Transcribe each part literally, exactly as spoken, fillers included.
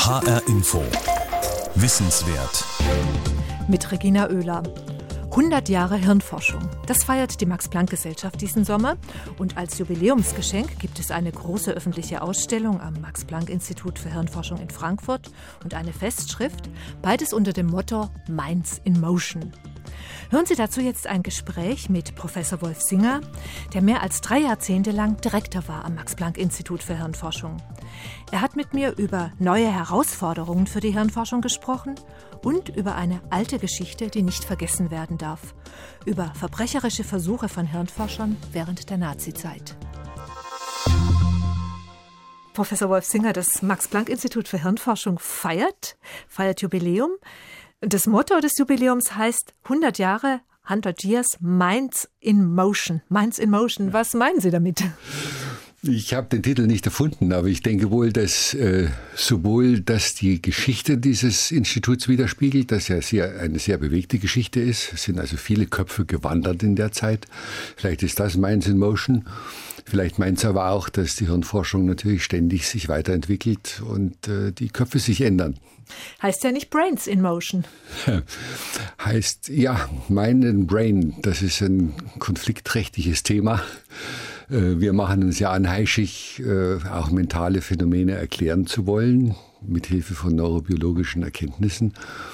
H R Info. Wissenswert. Mit Regina Oehler. hundert Jahre Hirnforschung. Das feiert die Max-Planck-Gesellschaft diesen Sommer. Und als Jubiläumsgeschenk gibt es eine große öffentliche Ausstellung am Max-Planck-Institut für Hirnforschung in Frankfurt und eine Festschrift, beides unter dem Motto Minds in Motion. Hören Sie dazu jetzt ein Gespräch mit Professor Wolf Singer, der mehr als drei Jahrzehnte lang Direktor war am Max-Planck-Institut für Hirnforschung. Er hat mit mir über neue Herausforderungen für die Hirnforschung gesprochen und über eine alte Geschichte, die nicht vergessen werden darf. Über verbrecherische Versuche von Hirnforschern während der Nazizeit. Professor Wolf Singer, das Max-Planck-Institut für Hirnforschung feiert, feiert Jubiläum. Das Motto des Jubiläums heißt hundert Jahre, hundert Years, Minds in Motion. Minds in Motion, was meinen Sie damit? Ich habe den Titel nicht erfunden, aber ich denke wohl, dass äh, sowohl dass die Geschichte dieses Instituts widerspiegelt, dass ja sehr, eine sehr bewegte Geschichte ist. Es sind also viele Köpfe gewandert in der Zeit. Vielleicht ist das Minds in Motion. Vielleicht meint es aber auch, dass die Hirnforschung natürlich ständig sich weiterentwickelt und äh, die Köpfe sich ändern. Heißt ja nicht Brains in Motion. Heißt, ja, Mind and Brain, das ist ein konfliktträchtiges Thema. Wir machen uns ja anheischig, auch mentale Phänomene erklären zu wollen, mit Hilfe von neurobiologischen Erkenntnissen.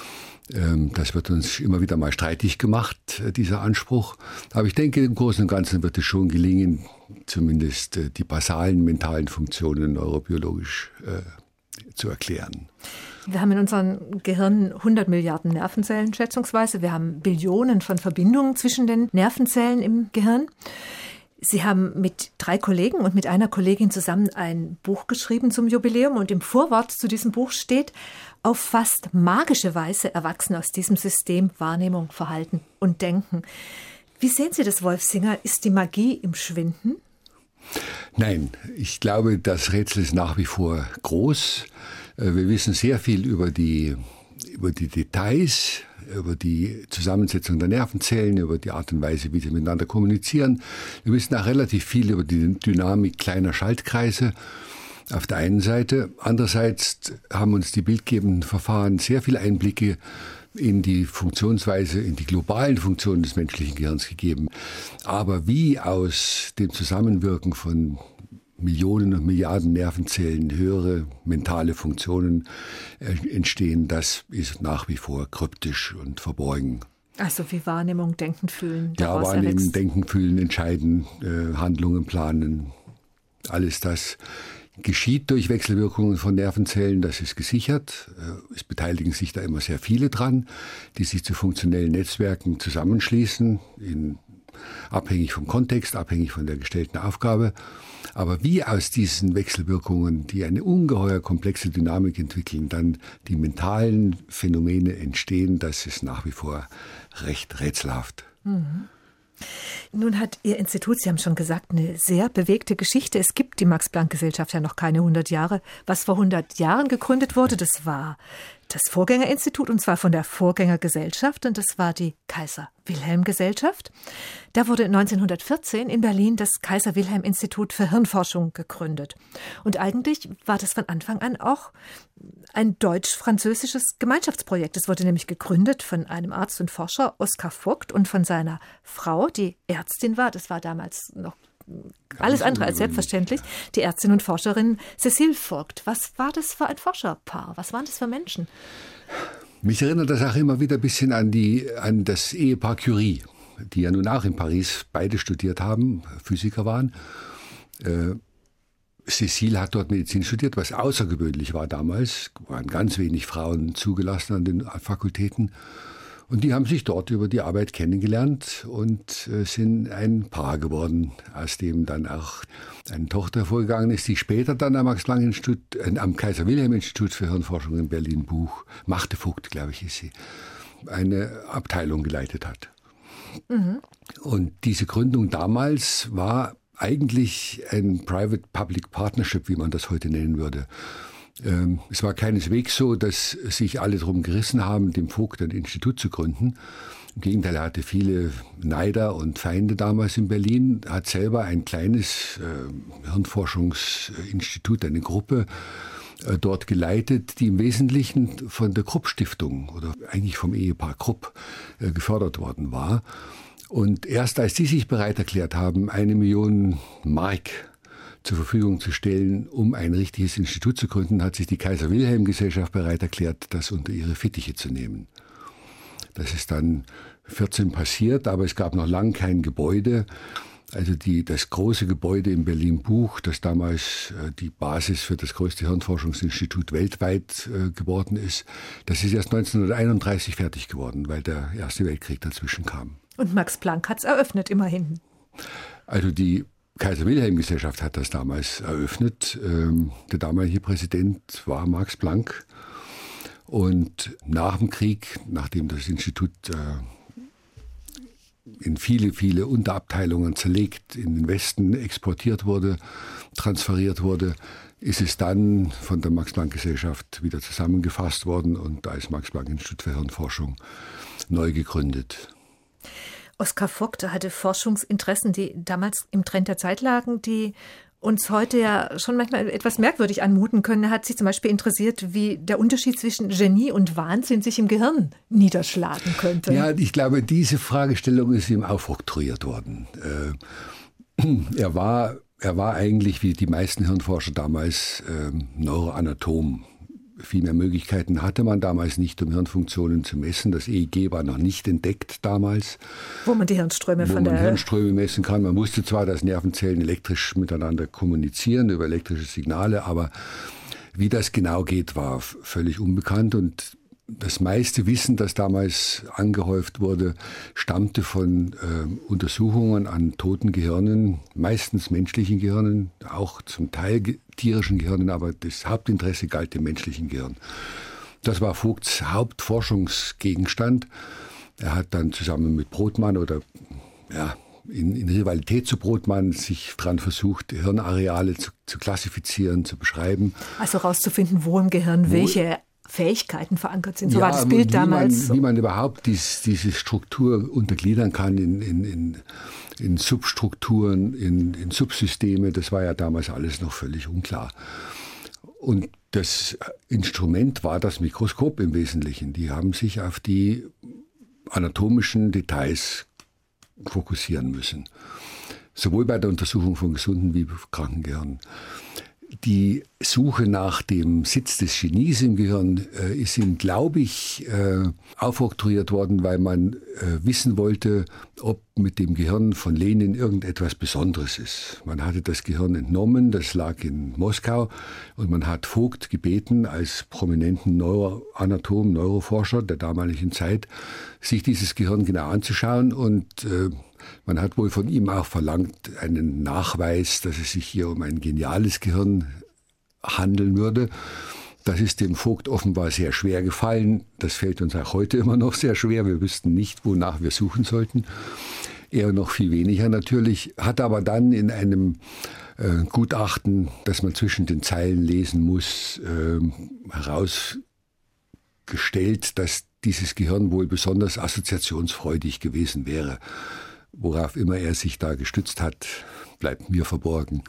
Das wird uns immer wieder mal streitig gemacht, dieser Anspruch. Aber ich denke, im Großen und Ganzen wird es schon gelingen, zumindest die basalen mentalen Funktionen neurobiologisch zu erklären. Wir haben in unserem Gehirn hundert Milliarden Nervenzellen schätzungsweise. Wir haben Billionen von Verbindungen zwischen den Nervenzellen im Gehirn. Sie haben mit drei Kollegen und mit einer Kollegin zusammen ein Buch geschrieben zum Jubiläum. Und im Vorwort zu diesem Buch steht: Auf fast magische Weise erwachsen aus diesem System Wahrnehmung, Verhalten und Denken. Wie sehen Sie das, Wolf Singer? Ist die Magie im Schwinden? Nein, ich glaube, das Rätsel ist nach wie vor groß. Wir wissen sehr viel über die, über die Details, über die Zusammensetzung der Nervenzellen, über die Art und Weise, wie sie miteinander kommunizieren. Wir wissen auch relativ viel über die Dynamik kleiner Schaltkreise auf der einen Seite. Andererseits haben uns die bildgebenden Verfahren sehr viele Einblicke in die Funktionsweise, in die globalen Funktionen des menschlichen Gehirns gegeben. Aber wie aus dem Zusammenwirken von Millionen und Milliarden Nervenzellen höhere mentale Funktionen entstehen, das ist nach wie vor kryptisch und verborgen. Also wie Wahrnehmung, Denken, Fühlen. Ja, Wahrnehmen, erwächst. Denken, Fühlen, Entscheiden, äh, Handlungen planen, alles das geschieht durch Wechselwirkungen von Nervenzellen, das ist gesichert. Es beteiligen sich da immer sehr viele dran, die sich zu funktionellen Netzwerken zusammenschließen, in, abhängig vom Kontext, abhängig von der gestellten Aufgabe. Aber wie aus diesen Wechselwirkungen, die eine ungeheuer komplexe Dynamik entwickeln, dann die mentalen Phänomene entstehen, das ist nach wie vor recht rätselhaft. Mhm. Nun hat Ihr Institut, Sie haben schon gesagt, eine sehr bewegte Geschichte. Es gibt die Max-Planck-Gesellschaft ja noch keine hundert Jahre. Was vor hundert Jahren gegründet wurde, das war das Vorgängerinstitut, und zwar von der Vorgängergesellschaft, und das war die Kaiser-Wilhelm-Gesellschaft. Da wurde neunzehnhundertvierzehn in Berlin das Kaiser-Wilhelm-Institut für Hirnforschung gegründet. Und eigentlich war das von Anfang an auch ein deutsch-französisches Gemeinschaftsprojekt. Es wurde nämlich gegründet von einem Arzt und Forscher, Oskar Vogt, und von seiner Frau, die Ärztin war. Das war damals noch alles andere als selbstverständlich. Die Ärztin und Forscherin Cécile Vogt. Was war das für ein Forscherpaar? Was waren das für Menschen? Mich erinnert das auch immer wieder ein bisschen an, die, an das Ehepaar Curie, die ja nun auch in Paris beide studiert haben, Physiker waren. Äh, Cécile hat dort Medizin studiert, was außergewöhnlich war damals. Es waren ganz wenig Frauen zugelassen an den Fakultäten. Und die haben sich dort über die Arbeit kennengelernt und äh, sind ein Paar geworden, aus dem dann auch eine Tochter hervorgegangen ist, die später dann am Max-Planck-Institut, äh, am Kaiser-Wilhelm-Institut für Hirnforschung in Berlin Buch, Marthe Vogt, glaube ich, ist sie, eine Abteilung geleitet hat. Mhm. Und diese Gründung damals war eigentlich ein Private-Public Partnership, wie man das heute nennen würde. Es war keineswegs so, dass sich alle drum gerissen haben, dem Vogt ein Institut zu gründen. Im Gegenteil, er hatte viele Neider und Feinde damals in Berlin, hat selber ein kleines äh, Hirnforschungsinstitut, eine Gruppe äh, dort geleitet, die im Wesentlichen von der Krupp-Stiftung oder eigentlich vom Ehepaar Krupp äh, gefördert worden war. Und erst als die sich bereit erklärt haben, eine Million Mark zur Verfügung zu stellen, um ein richtiges Institut zu gründen, hat sich die Kaiser-Wilhelm-Gesellschaft bereit erklärt, das unter ihre Fittiche zu nehmen. Das ist dann vierzehn passiert, aber es gab noch lange kein Gebäude. Also die, das große Gebäude in Berlin-Buch, das damals äh, die Basis für das größte Hirnforschungsinstitut weltweit äh, geworden ist, das ist erst neunzehnhunderteinunddreißig fertig geworden, weil der Erste Weltkrieg dazwischen kam. Und Max Planck hat es eröffnet, immerhin. Also die Kaiser-Wilhelm-Gesellschaft hat das damals eröffnet. Ähm, der damalige Präsident war Max Planck. Und nach dem Krieg, nachdem das Institut äh, in viele, viele Unterabteilungen zerlegt, in den Westen exportiert wurde, transferiert wurde, ist es dann von der Max-Planck-Gesellschaft wieder zusammengefasst worden und als Max-Planck-Institut für Hirnforschung neu gegründet. Oskar Vogt hatte Forschungsinteressen, die damals im Trend der Zeit lagen, die uns heute ja schon manchmal etwas merkwürdig anmuten können. Er hat sich zum Beispiel interessiert, wie der Unterschied zwischen Genie und Wahnsinn sich im Gehirn niederschlagen könnte. Ja, ich glaube, diese Fragestellung ist ihm aufoktroyiert worden. Er war, er war eigentlich, wie die meisten Hirnforscher damals, Neuroanatom. Viel mehr Möglichkeiten hatte man damals nicht, um Hirnfunktionen zu messen. Das E E G war noch nicht entdeckt damals. Wo man die Hirnströme wo von man der... Hirnströme messen kann. Man wusste zwar, dass Nervenzellen elektrisch miteinander kommunizieren über elektrische Signale, aber wie das genau geht, war völlig unbekannt. Und das meiste Wissen, das damals angehäuft wurde, stammte von äh, Untersuchungen an toten Gehirnen, meistens menschlichen Gehirnen, auch zum Teil ge- tierischen Gehirnen, aber das Hauptinteresse galt dem menschlichen Gehirn. Das war Vogts Hauptforschungsgegenstand. Er hat dann zusammen mit Brodmann oder ja, in, in Rivalität zu Brodmann sich daran versucht, Hirnareale zu, zu klassifizieren, zu beschreiben. Also rauszufinden, wo im Gehirn wo welche Fähigkeiten verankert sind. So ja, war das Bild wie damals. Man, wie man überhaupt dies, diese Struktur untergliedern kann in, in, in, in Substrukturen, in, in Subsysteme, das war ja damals alles noch völlig unklar. Und das Instrument war das Mikroskop im Wesentlichen. Die haben sich auf die anatomischen Details fokussieren müssen. Sowohl bei der Untersuchung von gesunden wie kranken Gehirnen. Die Suche nach dem Sitz des Genies im Gehirn äh, ist ihm, glaube ich, äh, aufoktroyiert worden, weil man äh, wissen wollte, ob mit dem Gehirn von Lenin irgendetwas Besonderes ist. Man hatte das Gehirn entnommen, das lag in Moskau, und man hat Vogt gebeten, als prominenten Neuroanatom, Neuroforscher der damaligen Zeit, sich dieses Gehirn genau anzuschauen, und äh, man hat wohl von ihm auch verlangt, einen Nachweis, dass es sich hier um ein geniales Gehirn handeln würde. Das ist dem Vogt offenbar sehr schwer gefallen. Das fällt uns auch heute immer noch sehr schwer. Wir wüssten nicht, wonach wir suchen sollten. Er noch viel weniger natürlich. Hat aber dann in einem äh, Gutachten, das man zwischen den Zeilen lesen muss, äh, herausgestellt, dass dieses Gehirn wohl besonders assoziationsfreudig gewesen wäre. Worauf immer er sich da gestützt hat, bleibt mir verborgen.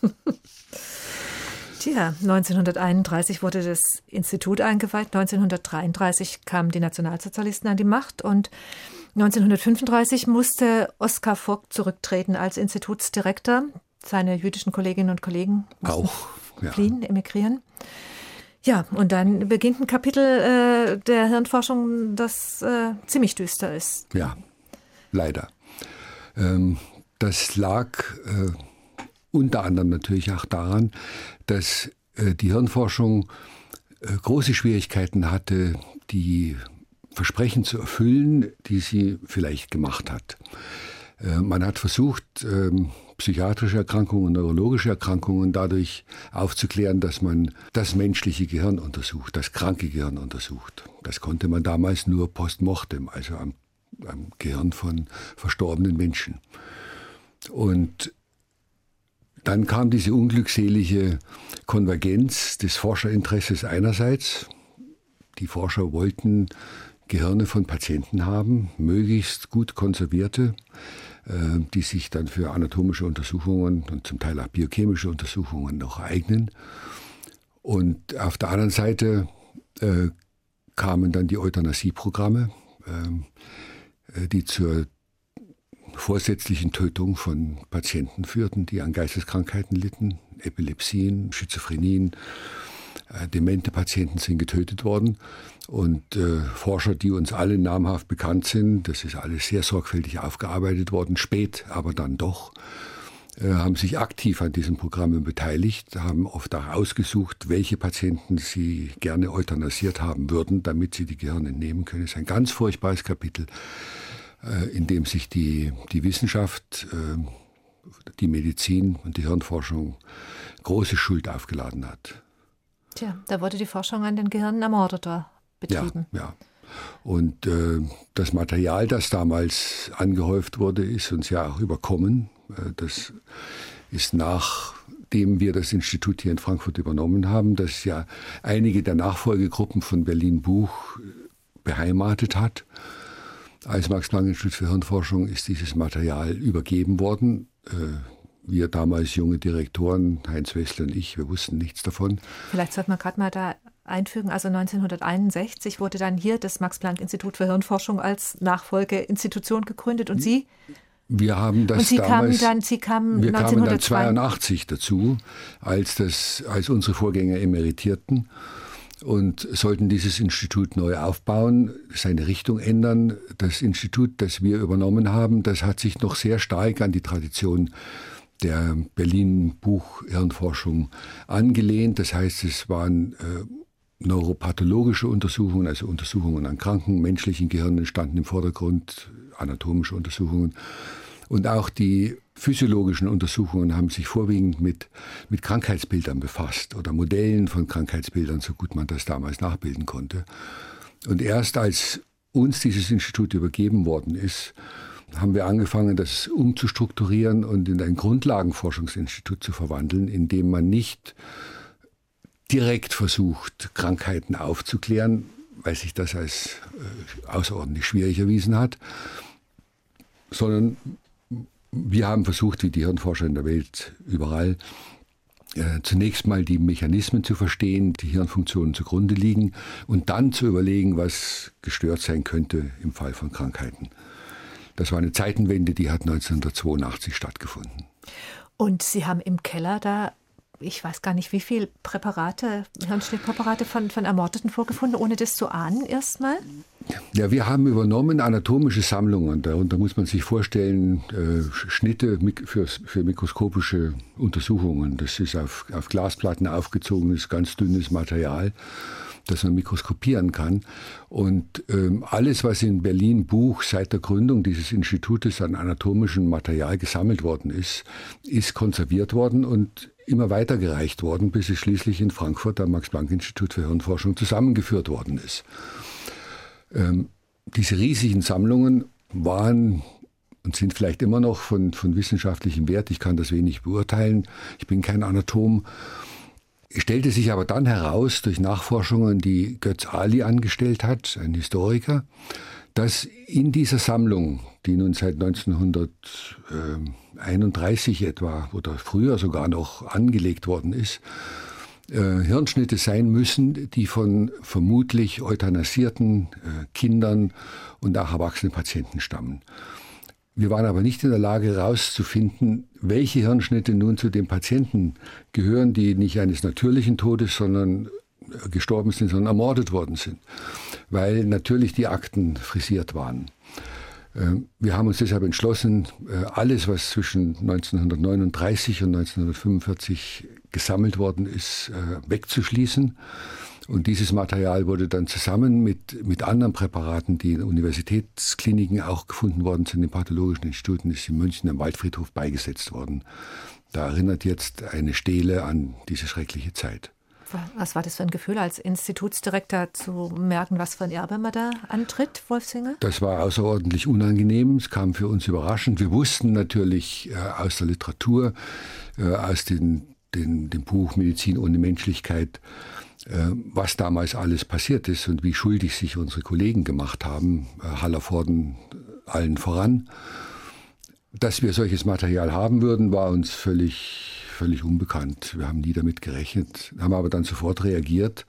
Tja, neunzehnhunderteinunddreißig wurde das Institut eingeweiht, neunzehnhundertdreiunddreißig kamen die Nationalsozialisten an die Macht und neunzehnhundertfünfunddreißig musste Oskar Vogt zurücktreten als Institutsdirektor. Seine jüdischen Kolleginnen und Kollegen mussten auch ja. fliehen, emigrieren. Ja, und dann beginnt ein Kapitel äh, der Hirnforschung, das äh, ziemlich düster ist. Ja, leider. Das lag äh, unter anderem natürlich auch daran, dass äh, die Hirnforschung äh, große Schwierigkeiten hatte, die Versprechen zu erfüllen, die sie vielleicht gemacht hat. Äh, man hat versucht, äh, psychiatrische Erkrankungen, neurologische Erkrankungen dadurch aufzuklären, dass man das menschliche Gehirn untersucht, das kranke Gehirn untersucht. Das konnte man damals nur post mortem, also am am Gehirn von verstorbenen Menschen. Und dann kam diese unglückselige Konvergenz des Forscherinteresses einerseits. Die Forscher wollten Gehirne von Patienten haben, möglichst gut konservierte, die sich dann für anatomische Untersuchungen und zum Teil auch biochemische Untersuchungen noch eignen. Und auf der anderen Seite äh, kamen dann die Euthanasieprogramme, äh, die zur vorsätzlichen Tötung von Patienten führten, die an Geisteskrankheiten litten, Epilepsien, Schizophrenien. Äh, demente Patienten sind getötet worden. Und äh, Forscher, die uns alle namhaft bekannt sind, das ist alles sehr sorgfältig aufgearbeitet worden, spät, aber dann doch, äh, haben sich aktiv an diesen Programmen beteiligt, haben oft auch ausgesucht, welche Patienten sie gerne euthanasiert haben würden, damit sie die Gehirne entnehmen können. Das ist ein ganz furchtbares Kapitel, äh, in dem sich die, die Wissenschaft, äh, die Medizin und die Hirnforschung große Schuld aufgeladen hat. Tja, da wurde die Forschung an den Gehirnen ermordeter betrieben. Ja, ja. Und äh, das Material, das damals angehäuft wurde, ist uns ja auch überkommen. Äh, das ist, nachdem wir das Institut hier in Frankfurt übernommen haben, das ja einige der Nachfolgegruppen von Berlin Buch beheimatet hat. Als Max-Planck-Institut für Hirnforschung ist dieses Material übergeben worden. Äh, Wir damals junge Direktoren, Heinz Wessler und ich, wir wussten nichts davon. Vielleicht sollte man gerade mal da einfügen, also neunzehnhunderteinundsechzig wurde dann hier das Max-Planck-Institut für Hirnforschung als Nachfolgeinstitution gegründet und Sie? Wir haben das und Sie damals, kamen dann, Sie kamen wir kamen dann neunzehnhundertzweiundachtzig dazu, als, das, als unsere Vorgänger emeritierten und sollten dieses Institut neu aufbauen, seine Richtung ändern. Das Institut, das wir übernommen haben, das hat sich noch sehr stark an die Tradition der Berlin-Buch-Hirnforschung angelehnt. Das heißt, es waren äh, neuropathologische Untersuchungen, also Untersuchungen an kranken menschlichen Gehirnen standen im Vordergrund, anatomische Untersuchungen. Und auch die physiologischen Untersuchungen haben sich vorwiegend mit, mit Krankheitsbildern befasst oder Modellen von Krankheitsbildern, so gut man das damals nachbilden konnte. Und erst als uns dieses Institut übergeben worden ist, haben wir angefangen, das umzustrukturieren und in ein Grundlagenforschungsinstitut zu verwandeln, in dem man nicht direkt versucht, Krankheiten aufzuklären, weil sich das als äh, außerordentlich schwierig erwiesen hat, sondern wir haben versucht, wie die Hirnforscher in der Welt überall, äh, zunächst mal die Mechanismen zu verstehen, die Hirnfunktionen zugrunde liegen und dann zu überlegen, was gestört sein könnte im Fall von Krankheiten. Das war eine Zeitenwende, die hat neunzehnhundertzweiundachtzig stattgefunden. Und Sie haben im Keller da, ich weiß gar nicht, wie viele Präparate, Hirnschnittpräparate von, von Ermordeten vorgefunden, ohne das zu ahnen erstmal? Ja, wir haben übernommen anatomische Sammlungen. Darunter muss man sich vorstellen, äh, Schnitte für, für mikroskopische Untersuchungen. Das ist auf, auf Glasplatten aufgezogenes, ganz dünnes Material, das man mikroskopieren kann. Und ähm, alles, was in Berlin Buch seit der Gründung dieses Institutes an anatomischem Material gesammelt worden ist, ist konserviert worden und immer weitergereicht worden, bis es schließlich in Frankfurt am Max-Planck-Institut für Hirnforschung zusammengeführt worden ist. Ähm, diese riesigen Sammlungen waren und sind vielleicht immer noch von, von wissenschaftlichem Wert. Ich kann das wenig beurteilen. Ich bin kein Anatom. Es stellte sich aber dann heraus, durch Nachforschungen, die Götz Ali angestellt hat, ein Historiker, dass in dieser Sammlung, die nun seit neunzehnhunderteinunddreißig etwa oder früher sogar noch angelegt worden ist, äh, Hirnschnitte sein müssen, die von vermutlich euthanasierten äh, Kindern und auch erwachsenen Patienten stammen. Wir waren aber nicht in der Lage herauszufinden, welche Hirnschnitte nun zu den Patienten gehören, die nicht eines natürlichen Todes, sondern gestorben sind, sondern ermordet worden sind, weil natürlich die Akten frisiert waren. Wir haben uns deshalb entschlossen, alles, was zwischen neunzehnhundertneununddreißig und neunzehnhundertfünfundvierzig gesammelt worden ist, wegzuschließen. Und dieses Material wurde dann zusammen mit, mit anderen Präparaten, die in Universitätskliniken auch gefunden worden sind, in pathologischen Instituten, ist in München am Waldfriedhof beigesetzt worden. Da erinnert jetzt eine Stele an diese schreckliche Zeit. Was war das für ein Gefühl, als Institutsdirektor zu merken, was für ein Erbe man da antritt, Wolfsinger? Das war außerordentlich unangenehm. Es kam für uns überraschend. Wir wussten natürlich äh, aus der Literatur, äh, aus den, den, dem Buch Medizin ohne Menschlichkeit, äh, was damals alles passiert ist und wie schuldig sich unsere Kollegen gemacht haben, äh, Hallervorden allen voran. Dass wir solches Material haben würden, war uns völlig völlig unbekannt. Wir haben nie damit gerechnet, haben aber dann sofort reagiert.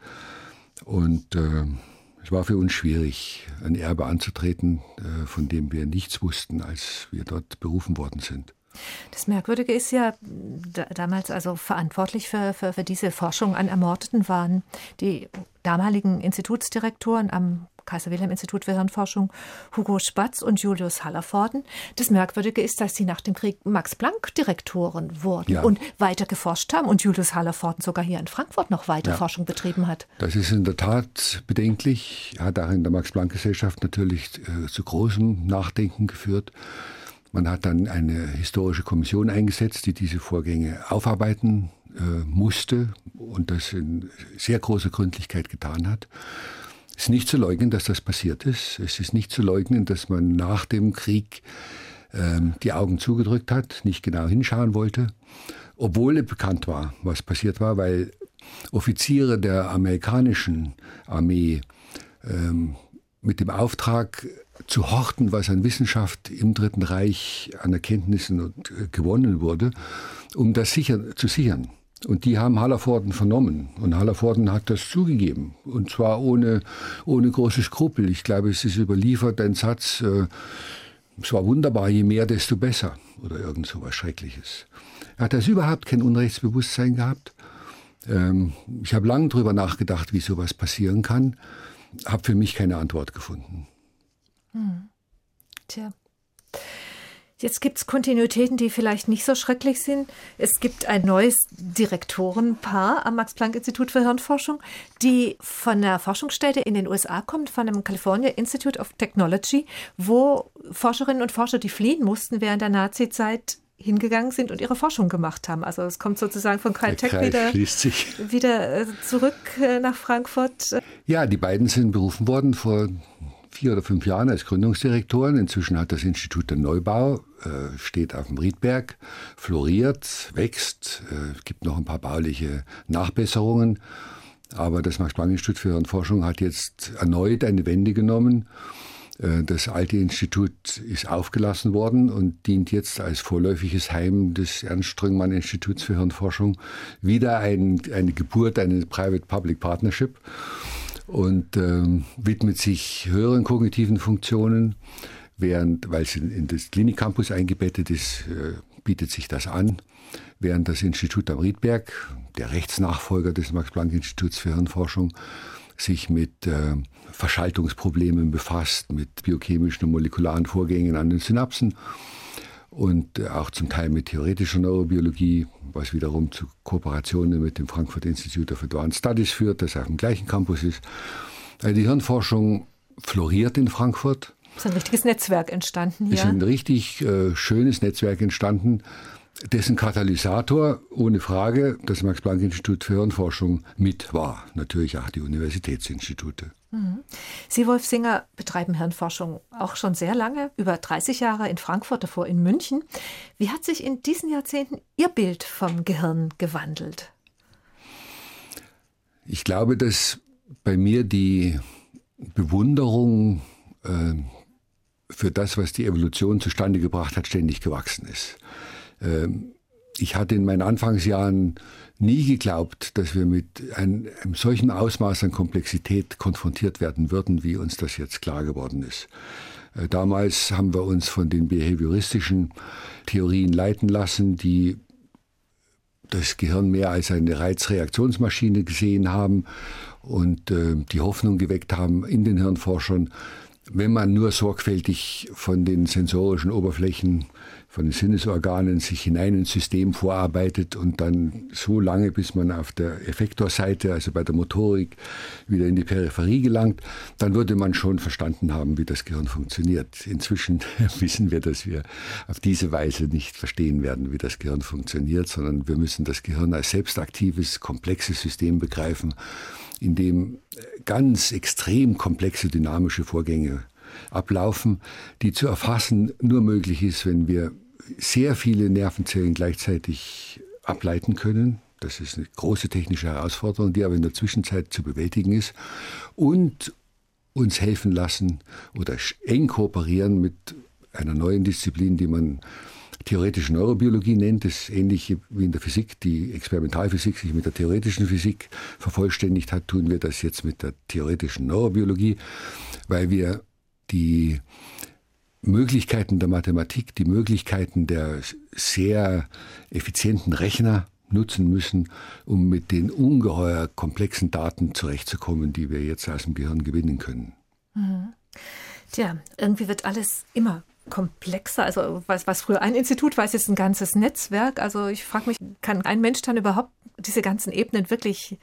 Und äh, es war für uns schwierig, ein Erbe anzutreten, äh, von dem wir nichts wussten, als wir dort berufen worden sind. Das Merkwürdige ist ja, da, damals also verantwortlich für, für, für diese Forschung an Ermordeten waren die damaligen Institutsdirektoren am Kaiser-Wilhelm-Institut für Hirnforschung, Hugo Spatz und Julius Hallervorden. Das Merkwürdige ist, dass sie nach dem Krieg Max-Planck-Direktoren wurden ja. und weiter geforscht haben und Julius Hallervorden sogar hier in Frankfurt noch weiter ja. Forschung betrieben hat. Das ist in der Tat bedenklich, hat auch in der Max-Planck-Gesellschaft natürlich äh, zu großem Nachdenken geführt. Man hat dann eine historische Kommission eingesetzt, die diese Vorgänge aufarbeiten äh, musste und das in sehr großer Gründlichkeit getan hat. Es ist nicht zu leugnen, dass das passiert ist. Es ist nicht zu leugnen, dass man nach dem Krieg ähm, die Augen zugedrückt hat, nicht genau hinschauen wollte, obwohl bekannt war, was passiert war, weil Offiziere der amerikanischen Armee ähm, mit dem Auftrag zu horten, was an Wissenschaft im Dritten Reich an Erkenntnissen und, äh, gewonnen wurde, um das sicher, zu sichern. Und die haben Hallervorden vernommen. Und Hallervorden hat das zugegeben. Und zwar ohne, ohne große Skrupel. Ich glaube, es ist überliefert, ein Satz, äh, es war wunderbar, je mehr, desto besser. Oder irgend so was Schreckliches. Er hat also überhaupt kein Unrechtsbewusstsein gehabt. Ähm, ich habe lange darüber nachgedacht, wie sowas passieren kann. Habe für mich keine Antwort gefunden. Hm. Tja. Jetzt gibt es Kontinuitäten, die vielleicht nicht so schrecklich sind. Es gibt ein neues Direktorenpaar am Max-Planck-Institut für Hirnforschung, die von einer Forschungsstätte in den U S A kommt, von dem California Institute of Technology, wo Forscherinnen und Forscher, die fliehen mussten während der Nazi-Zeit, hingegangen sind und ihre Forschung gemacht haben. Also es kommt sozusagen von Caltech wieder, wieder zurück nach Frankfurt. Ja, die beiden sind berufen worden vor vier oder fünf Jahren als Gründungsdirektoren. Inzwischen hat das Institut den Neubau, äh, steht auf dem Riedberg, floriert, wächst. Es äh, gibt noch ein paar bauliche Nachbesserungen. Aber das Max-Planck-Institut für Hirnforschung hat jetzt erneut eine Wende genommen. Äh, das alte Institut ist aufgelassen worden und dient jetzt als vorläufiges Heim des Ernst-Strüngmann-Instituts für Hirnforschung. Wieder ein, eine Geburt, eine Private-Public Partnership. Und ähm, widmet sich höheren kognitiven Funktionen, während, weil es in, in das Klinikcampus eingebettet ist, äh, bietet sich das an, während das Institut am Riedberg, der Rechtsnachfolger des Max-Planck-Instituts für Hirnforschung, sich mit äh, Verschaltungsproblemen befasst, mit biochemischen und molekularen Vorgängen an den Synapsen und äh, auch zum Teil mit theoretischer Neurobiologie, was wiederum zu Kooperationen mit dem Frankfurt Institute of Advanced Studies führt, das auf dem gleichen Campus ist. Also die Hirnforschung floriert in Frankfurt. Es ist ein richtiges Netzwerk entstanden hier. Es ist ein richtig äh, schönes Netzwerk entstanden, dessen Katalysator ohne Frage das Max-Planck-Institut für Hirnforschung mit war. Natürlich auch die Universitätsinstitute. Mhm. Sie, Wolf Singer, betreiben Hirnforschung auch schon sehr lange, über dreißig Jahre in Frankfurt, davor in München. Wie hat sich in diesen Jahrzehnten Ihr Bild vom Gehirn gewandelt? Ich glaube, dass bei mir die Bewunderung äh, für das, was die Evolution zustande gebracht hat, ständig gewachsen ist. Ich hatte in meinen Anfangsjahren nie geglaubt, dass wir mit einem, einem solchen Ausmaß an Komplexität konfrontiert werden würden, wie uns das jetzt klar geworden ist. Damals haben wir uns von den behavioristischen Theorien leiten lassen, die das Gehirn mehr als eine Reizreaktionsmaschine gesehen haben und äh, die Hoffnung geweckt haben in den Hirnforschern, wenn man nur sorgfältig von den sensorischen Oberflächen, von den Sinnesorganen sich hinein ins System vorarbeitet und dann so lange, bis man auf der Effektorseite, also bei der Motorik, wieder in die Peripherie gelangt, dann würde man schon verstanden haben, wie das Gehirn funktioniert. Inzwischen wissen wir, dass wir auf diese Weise nicht verstehen werden, wie das Gehirn funktioniert, sondern wir müssen das Gehirn als selbstaktives, komplexes System begreifen, in dem ganz extrem komplexe dynamische Vorgänge ablaufen, die zu erfassen nur möglich ist, wenn wir sehr viele Nervenzellen gleichzeitig ableiten können. Das ist eine große technische Herausforderung, die aber in der Zwischenzeit zu bewältigen ist. Und uns helfen lassen oder eng kooperieren mit einer neuen Disziplin, die man theoretische Neurobiologie nennt, das ähnliche wie in der Physik, die Experimentalphysik sich mit der theoretischen Physik vervollständigt hat, tun wir das jetzt mit der theoretischen Neurobiologie, weil wir die Möglichkeiten der Mathematik, die Möglichkeiten der sehr effizienten Rechner nutzen müssen, um mit den ungeheuer komplexen Daten zurechtzukommen, die wir jetzt aus dem Gehirn gewinnen können. Mhm. Tja, irgendwie wird alles immer komplexer. Also was, was früher ein Institut war, ist jetzt ein ganzes Netzwerk. Also ich frage mich, kann ein Mensch dann überhaupt diese ganzen Ebenen wirklich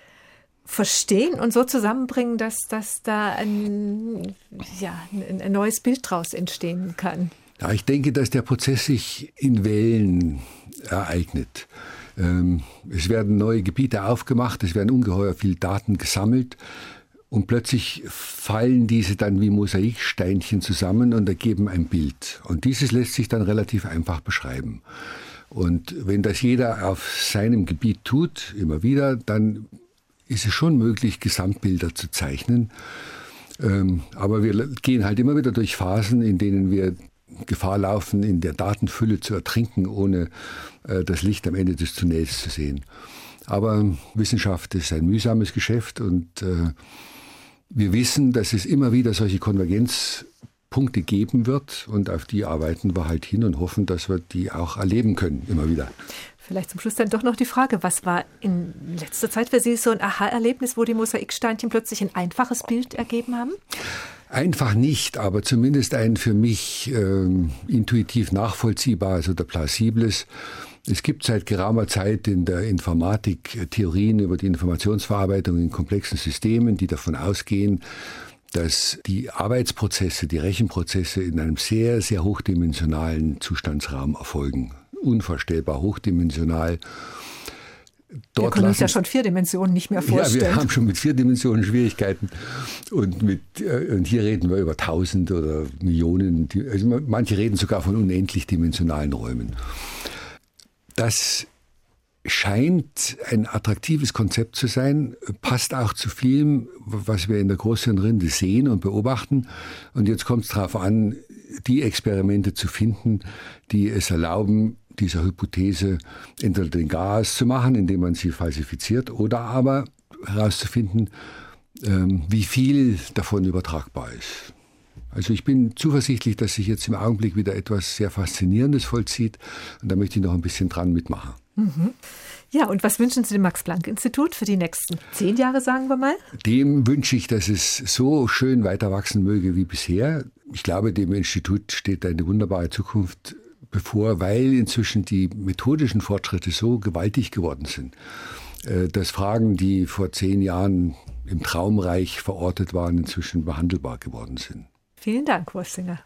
verstehen und so zusammenbringen, dass, dass da ein, ja, ein, ein neues Bild draus entstehen kann? Ja, ich denke, dass der Prozess sich in Wellen ereignet. Ähm, es werden neue Gebiete aufgemacht, es werden ungeheuer viel Daten gesammelt und plötzlich fallen diese dann wie Mosaiksteinchen zusammen und ergeben ein Bild. Und dieses lässt sich dann relativ einfach beschreiben. Und wenn das jeder auf seinem Gebiet tut, immer wieder, dann ist es schon möglich, Gesamtbilder zu zeichnen. Ähm, aber wir gehen halt immer wieder durch Phasen, in denen wir Gefahr laufen, in der Datenfülle zu ertrinken, ohne äh, das Licht am Ende des Tunnels zu sehen. Aber Wissenschaft ist ein mühsames Geschäft und äh, wir wissen, dass es immer wieder solche Konvergenzpunkte geben wird und auf die arbeiten wir halt hin und hoffen, dass wir die auch erleben können, immer wieder. Vielleicht zum Schluss dann doch noch die Frage, was war in letzter Zeit für Sie so ein Aha-Erlebnis, wo die Mosaiksteinchen plötzlich ein einfaches Bild ergeben haben? Einfach nicht, aber zumindest ein für mich äh, intuitiv nachvollziehbares oder plausibles. Es gibt seit geraumer Zeit in der Informatik Theorien über die Informationsverarbeitung in komplexen Systemen, die davon ausgehen, dass die Arbeitsprozesse, die Rechenprozesse in einem sehr, sehr hochdimensionalen Zustandsraum erfolgen. Unvorstellbar hochdimensional. Dort wir können uns ja schon vier Dimensionen nicht mehr vorstellen. Ja, wir haben schon mit vier Dimensionen Schwierigkeiten. Und, mit, und hier reden wir über tausend oder Millionen. Also manche reden sogar von unendlich dimensionalen Räumen. Das scheint ein attraktives Konzept zu sein, passt auch zu vielem, was wir in der Großhirnrinde sehen und beobachten. Und jetzt kommt es darauf an, die Experimente zu finden, die es erlauben, dieser Hypothese entweder den Gas zu machen, indem man sie falsifiziert, oder aber herauszufinden, wie viel davon übertragbar ist. Also ich bin zuversichtlich, dass sich jetzt im Augenblick wieder etwas sehr Faszinierendes vollzieht und da möchte ich noch ein bisschen dran mitmachen. Mhm. Ja, und was wünschen Sie dem Max-Planck-Institut für die nächsten zehn Jahre, sagen wir mal? Dem wünsche ich, dass es so schön weiter wachsen möge wie bisher. Ich glaube, dem Institut steht eine wunderbare Zukunft bevor, weil inzwischen die methodischen Fortschritte so gewaltig geworden sind, dass Fragen, die vor zehn Jahren im Traumreich verortet waren, inzwischen behandelbar geworden sind. Vielen Dank, Wolfsinger.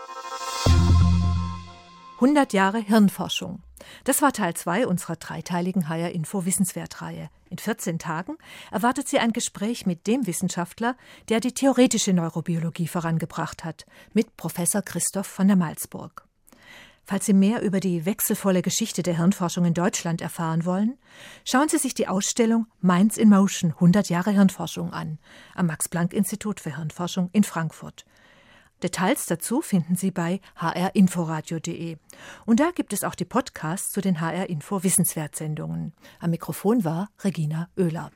hundert Jahre Hirnforschung. Das war Teil zwei unserer dreiteiligen H R Info Wissenswert-Reihe. In vierzehn Tagen erwartet Sie ein Gespräch mit dem Wissenschaftler, der die theoretische Neurobiologie vorangebracht hat, mit Professor Christoph von der Malsburg. Falls Sie mehr über die wechselvolle Geschichte der Hirnforschung in Deutschland erfahren wollen, schauen Sie sich die Ausstellung Minds in Motion – hundert Jahre Hirnforschung an, am Max-Planck-Institut für Hirnforschung in Frankfurt. Details dazu finden Sie bei h r inforadio punkt d e. Und da gibt es auch die Podcasts zu den H R Info Wissenswert-Sendungen. Am Mikrofon war Regina Oehler.